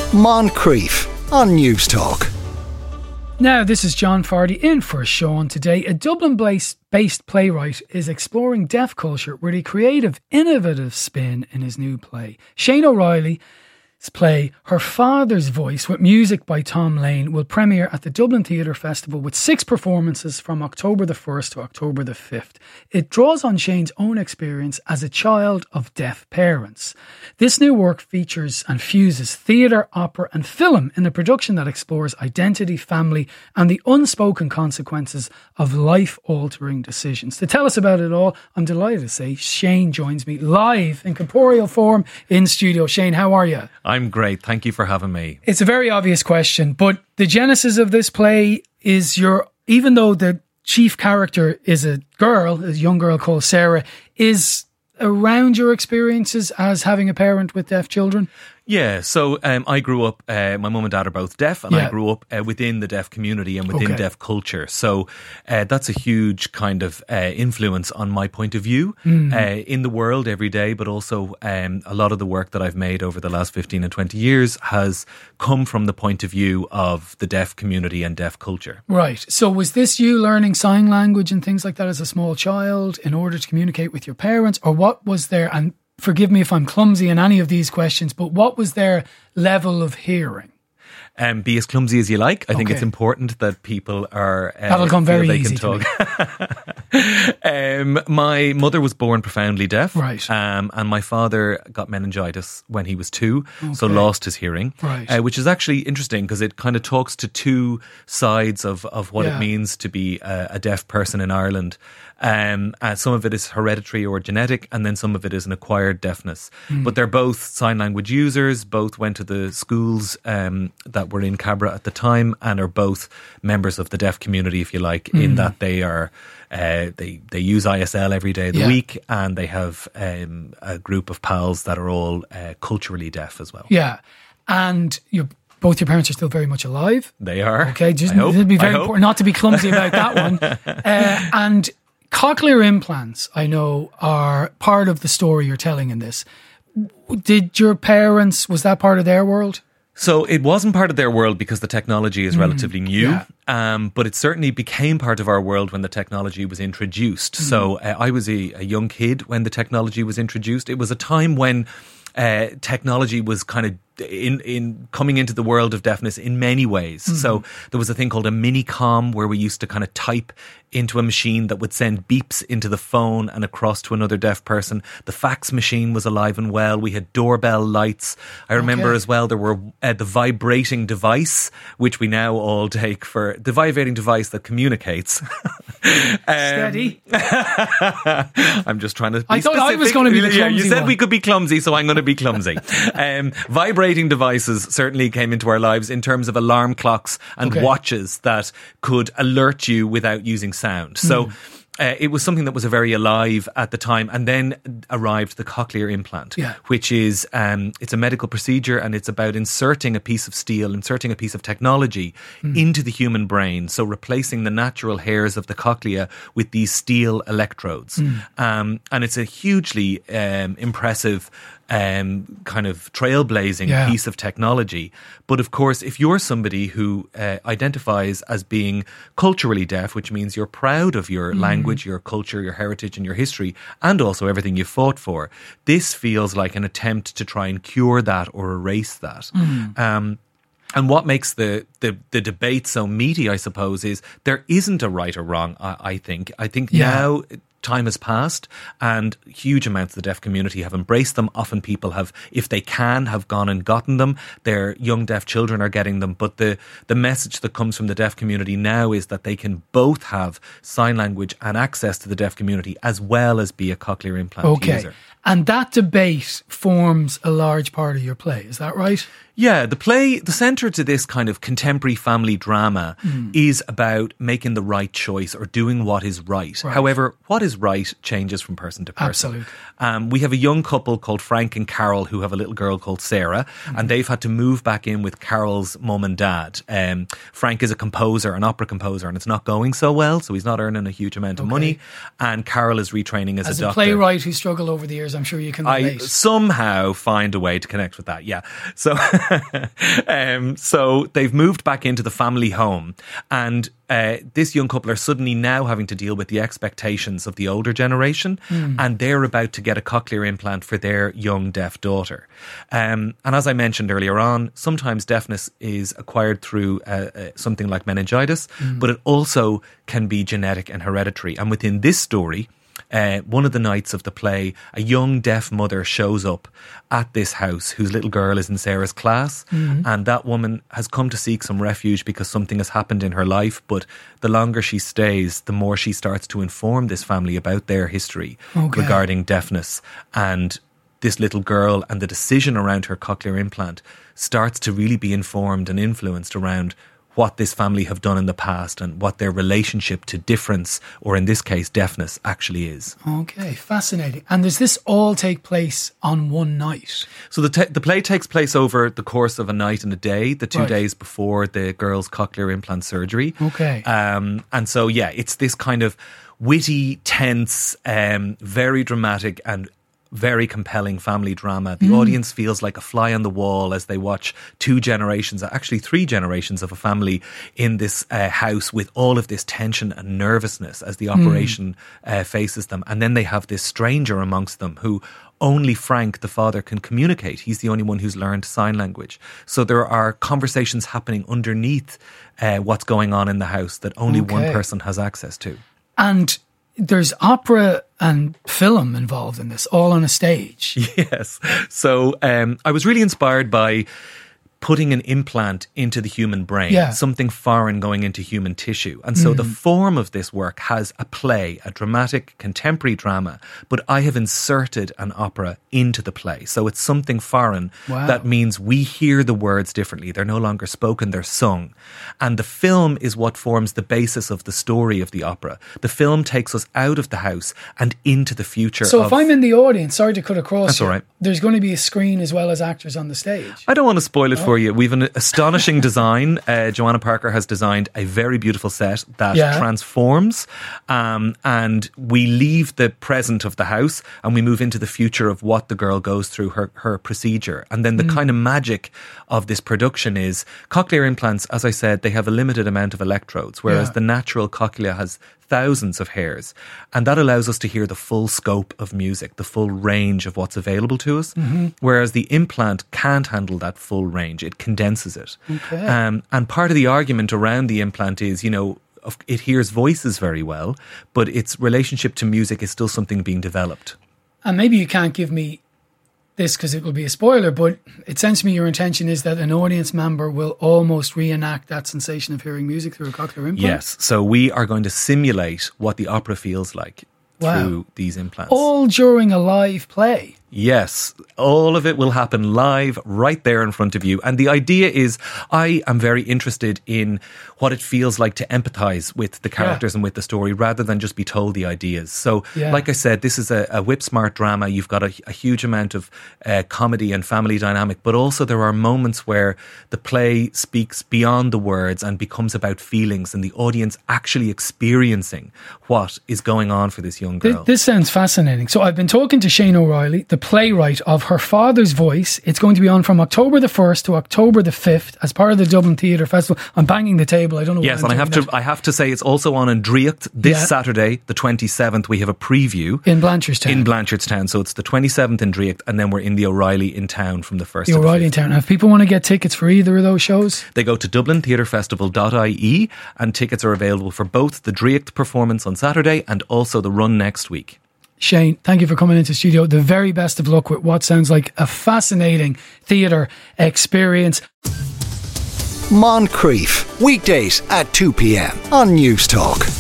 Moncrief on News Talk. Now, this is John Fardy in for Sean today. A Dublin-based playwright is exploring deaf culture with a creative, innovative spin in his new play. Shane O'Reilly's play, Her Father's Voice, with music by Tom Lane, will premiere at the Dublin Theatre Festival with 6 performances from October the 1st to October the 5th. It draws on Shane's own experience as a child of deaf parents. This new work features and fuses theatre, opera and film in a production that explores identity, family and the unspoken consequences of life-altering decisions. To tell us about it all, I'm delighted to say Shane joins me live in corporeal form in studio. Shane, how are you? I'm great. Thank you for having me. It's a very obvious question, but the genesis of this play is even though the chief character is a young girl called Sarah, is around your experiences as having a parent with deaf children? Yeah, so I grew up, my mum and dad are both deaf, and I grew up within the deaf community and within deaf culture. So that's a huge kind of influence on my point of view in the world every day, but also a lot of the work that I've made over the last 15 and 20 years has come from the point of view of the deaf community and deaf culture. Right. So was this you learning sign language and things like that as a small child in order to communicate with your parents, or what was there? And forgive me if I'm clumsy in any of these questions, but what was their level of hearing? Be as clumsy as you like. I think it's important that people are... That'll come very easy to me. My mother was born profoundly deaf. Right. And my father got meningitis when he was 2, so lost his hearing. Right. Which is actually interesting because it kind of talks to two sides of what it means to be a deaf person in Ireland. Some of it is hereditary or genetic, and then some of it is an acquired deafness. But they're both sign language users, both went to the schools that were in Cabra at the time, and are both members of the deaf community, if you like, in that they are they use ISL every day of the week, and they have a group of pals that are all culturally deaf as well. Yeah, and both your parents are still very much alive. They are. Okay, it'd be very important not to be clumsy about that one. And cochlear implants, I know, are part of the story you're telling in this. Did your parents, was that part of their world? So it wasn't part of their world because the technology is relatively new, but it certainly became part of our world when the technology was introduced. So I was a young kid when the technology was introduced. It was a time when technology was kind of in coming into the world of deafness in many ways. So there was a thing called a mini-com where we used to kind of type into a machine that would send beeps into the phone and across to another deaf person. The fax machine was alive and well. We had doorbell lights. I remember as well there were the vibrating device, which we now all take for the vibrating device that communicates. Steady. I'm just trying to be I thought specific. I was going to be the clumsy You said one. we could be clumsy, so I'm going to be clumsy. Vibrating devices certainly came into our lives in terms of alarm clocks and watches that could alert you without using sound. So it was something that was very alive at the time, and then arrived the cochlear implant, which is it's a medical procedure, and it's about inserting a piece of steel, inserting a piece of technology into the human brain, so replacing the natural hairs of the cochlea with these steel electrodes. And it's a hugely impressive kind of trailblazing piece of technology. But of course, if you're somebody who identifies as being culturally deaf, which means you're proud of your language, your culture, your heritage and your history, and also everything you fought for, this feels like an attempt to try and cure that or erase that. And what makes the debate so meaty, I suppose, is there isn't a right or wrong, I think. I think now time has passed and huge amounts of the deaf community have embraced them. Often people have, if they can, have gone and gotten them. Their young deaf children are getting them. But the message that comes from the deaf community now is that they can both have sign language and access to the deaf community as well as be a cochlear implant user. And that debate forms a large part of your play, is that right? Yeah, the centre to this kind of contemporary family drama is about making the right choice or doing what is right. However, what is is right changes from person to person. Absolutely. We have a young couple called Frank and Carol who have a little girl called Sarah, and they've had to move back in with Carol's mum and dad. Frank is a composer, an opera composer, and it's not going so well, so he's not earning a huge amount of money. And Carol is retraining as a doctor. Playwright who struggled over the years, I'm sure you can relate. I somehow find a way to connect with that, yeah. So, so they've moved back into the family home, and this young couple are suddenly now having to deal with the expectations of the older generation, and they're about to get a cochlear implant for their young deaf daughter. And as I mentioned earlier on, sometimes deafness is acquired through something like meningitis, but it also can be genetic and hereditary. And within this story, one of the nights of the play, a young deaf mother shows up at this house whose little girl is in Sarah's class, and that woman has come to seek some refuge because something has happened in her life, but the longer she stays, the more she starts to inform this family about their history regarding deafness. And this little girl and the decision around her cochlear implant starts to really be informed and influenced around what this family have done in the past and what their relationship to difference, or in this case, deafness, actually is. Okay, fascinating. And does this all take place on one night? So the play takes place over the course of a night and a day, the 2 days before the girl's cochlear implant surgery. Okay. And so, yeah, it's this kind of witty, tense, very dramatic and very compelling family drama. The audience feels like a fly on the wall as they watch 2 generations, actually 3 generations of a family in this house with all of this tension and nervousness as the operation faces them. And then they have this stranger amongst them who only Frank, the father, can communicate. He's the only one who's learned sign language. So there are conversations happening underneath what's going on in the house that only one person has access to. And there's opera and film involved in this, all on a stage. Yes. So I was really inspired by putting an implant into the human brain, something foreign going into human tissue. And so the form of this work has a play, a dramatic contemporary drama, but I have inserted an opera into the play. So it's something foreign. That means we hear the words differently. They're no longer spoken, they're sung. And the film is what forms the basis of the story of the opera. The film takes us out of the house and into the future. So if I'm in the audience, sorry to cut across That's you, all right. There's going to be a screen as well as actors on the stage. I don't want to spoil it for you. We've an astonishing design. Joanna Parker has designed a very beautiful set that transforms, and we leave the present of the house and we move into the future of what the girl goes through, her procedure. And then the kind of magic of this production is cochlear implants, as I said, they have a limited amount of electrodes, whereas the natural cochlea has thousands of hairs, and that allows us to hear the full scope of music, the full range of what's available to us, whereas the implant can't handle that full range. It condenses it. And part of the argument around the implant is, you know, it hears voices very well, but its relationship to music is still something being developed. And maybe you can't give me this because it will be a spoiler, but it sounds to me your intention is that an audience member will almost reenact that sensation of hearing music through a cochlear implant? Yes, so we are going to simulate what the opera feels like through these implants. All during a live play? Yes, all of it will happen live right there in front of you. And the idea is I am very interested in what it feels like to empathise with the characters and with the story rather than just be told the ideas. So like I said, this is a whip-smart drama. You've got a huge amount of comedy and family dynamic, but also there are moments where the play speaks beyond the words and becomes about feelings and the audience actually experiencing what is going on for this young girl. This sounds fascinating. So I've been talking to Shane O'Reilly, the playwright of Her Father's Voice. It's going to be on from October the 1st to October the 5th as part of the Dublin Theatre Festival. I'm banging the table. I don't know. Yes, and I have to say it's also on in Driocht this Saturday, the 27th. We have a preview in Blanchardstown. In Blanchardstown, so it's the 27th in Driocht, and then we're in the O'Reilly in town from the 1st. The O'Reilly in town. Now, if people want to get tickets for either of those shows, they go to dublintheatrefestival.ie, and tickets are available for both the Driocht performance on Saturday and also the run next week. Shane, thank you for coming into the studio. The very best of luck with what sounds like a fascinating theatre experience. Moncrief, weekdays at 2 p.m. on News Talk.